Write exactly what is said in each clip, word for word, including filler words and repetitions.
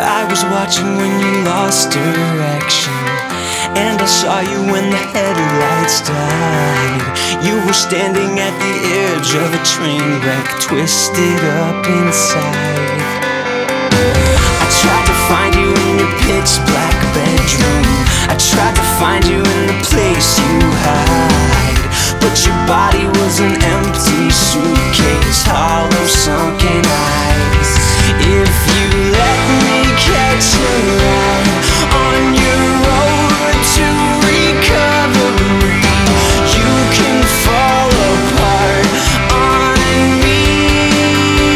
I was watching when you lost direction, and I saw you when the headlights died. You were standing at the edge of a train wreck, twisted up inside. I tried to find you in your pitch black bedroom. I tried to find you in the place you hide, but your body was an empty suitcase, hollow sunken eyes. If you let me catch a ride on your road to recovery, you can fall apart on me,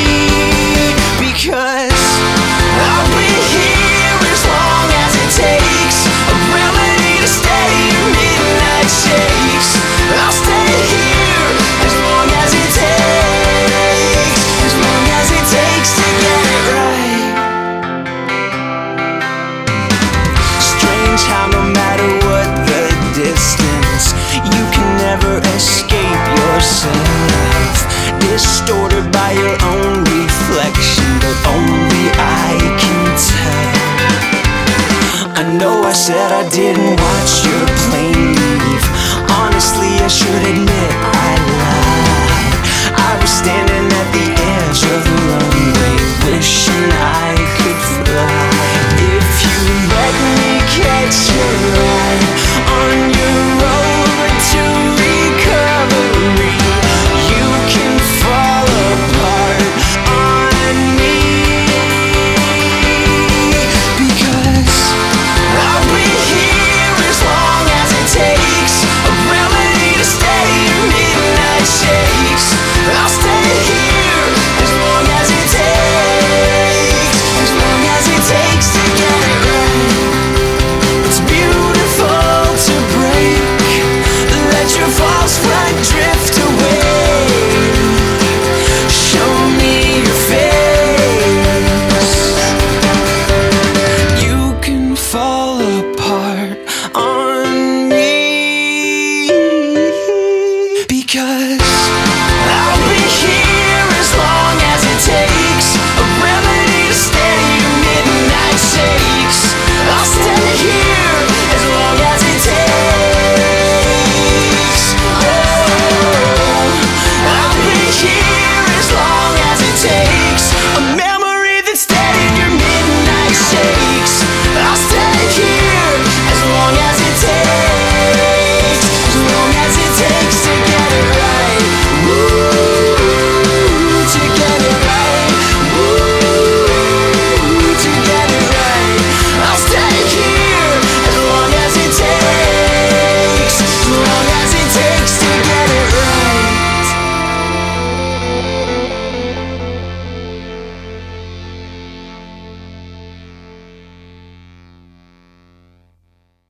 because I'll be here as long as it takes a remedy to stay your midnight shakes. I'll stay here as long as it takes, as long as it takes to get it right. Strange how no matter what the distance, you can never escape yourself, distorted by your own reflection, but only I can tell. I know I said I didn't watch your plane leave. Honestly, I should admit I